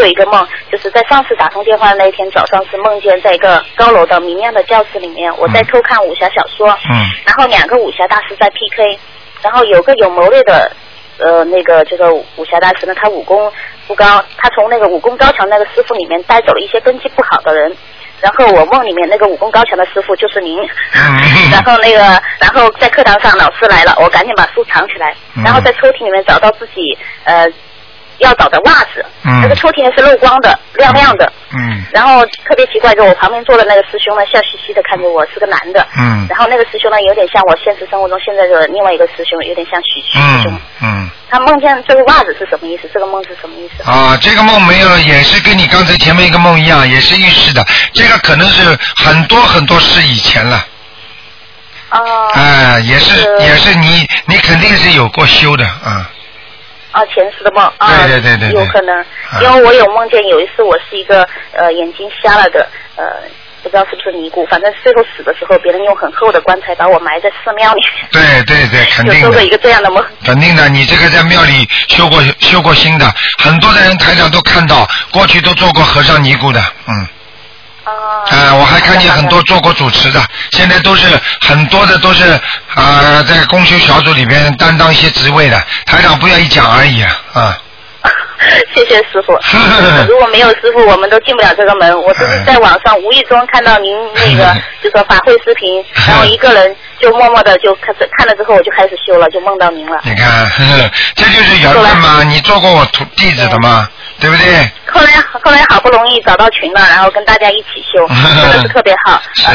有一个梦，就是在上次打通电话的那一天早上，是梦见在一个高楼的明亮的教室里面，我在偷看武侠小说，然后2个武侠大师在 PK， 然后有个有谋略的那个这个武侠大师呢，他武功不高，他从那个武功高强那个师傅里面带走了一些根基不好的人。然后我梦里面那个武功高强的师傅就是您，然后在课堂上老师来了，我赶紧把书藏起来，然后在抽屉里面找到自己要找的袜子，那个抽屉还是漏光的，亮亮的，然后特别奇怪，就我旁边坐的那个师兄呢，笑嘻嘻的看着我，是个男的，然后那个师兄呢，有点像我现实生活中现在的另外一个师兄，有点像许师兄，他梦见这个袜子是什么意思？这个梦是什么意思？ 啊，这个梦没有，也是跟你刚才前面一个梦一样，也是预示的，这个可能是很多很多世以前了。也是你肯定是有过修的啊。 前世的梦对， 有可能，因为我有梦见有一次我是一个眼睛瞎了的不知道是不是尼姑，反正最后死的时候，别人用很厚的棺材把我埋在寺庙里。对， 肯定的。 有做过一个这样的梦。 肯定的，你这个在庙里修过心的，很多的人台长都看到，过去都做过和尚尼姑的，我还看见很多做过主持的，现在都是很多的都是在公修小组里边担当一些职位的，台长不愿意讲而已啊。 谢谢师傅。如果没有师傅，我们都进不了这个门。我只是在网上无意中看到您那个就说法会视频，然后一个人就默默的就看了之后，我就开始修了，就梦到您了。 你看，这就是缘分嘛。你做过我弟子的嘛，对不对？ 后来好不容易找到群了，然后跟大家一起修，真的是特别好。